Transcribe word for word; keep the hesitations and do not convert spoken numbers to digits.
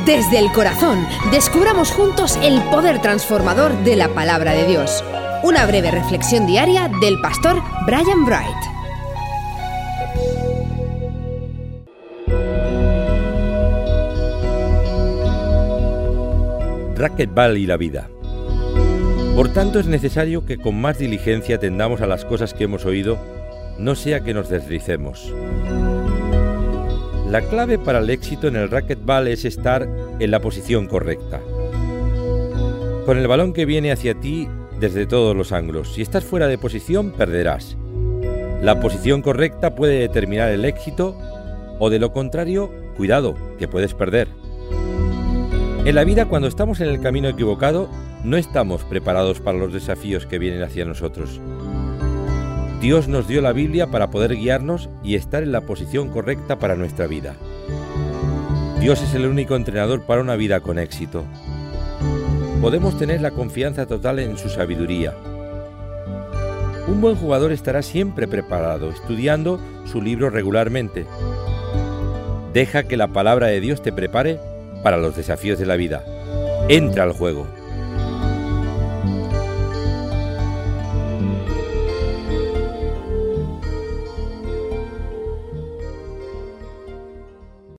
Desde el corazón, descubramos juntos el poder transformador de la palabra de Dios. Una breve reflexión diaria del pastor Brian Bright. Racquetball y la vida. Por tanto, es necesario que con más diligencia atendamos a las cosas que hemos oído, no sea que nos deslicemos. La clave para el éxito en el racquetball es estar en la posición correcta, con el balón que viene hacia ti desde todos los ángulos. Si estás fuera de posición, perderás. La posición correcta puede determinar el éxito, o de lo contrario, cuidado, que puedes perder. En la vida, cuando estamos en el camino equivocado, no estamos preparados para los desafíos que vienen hacia nosotros. Dios nos dio la Biblia para poder guiarnos y estar en la posición correcta para nuestra vida. Dios es el único entrenador para una vida con éxito. Podemos tener la confianza total en su sabiduría. Un buen jugador estará siempre preparado, estudiando su libro regularmente. Deja que la palabra de Dios te prepare para los desafíos de la vida. Entra al juego.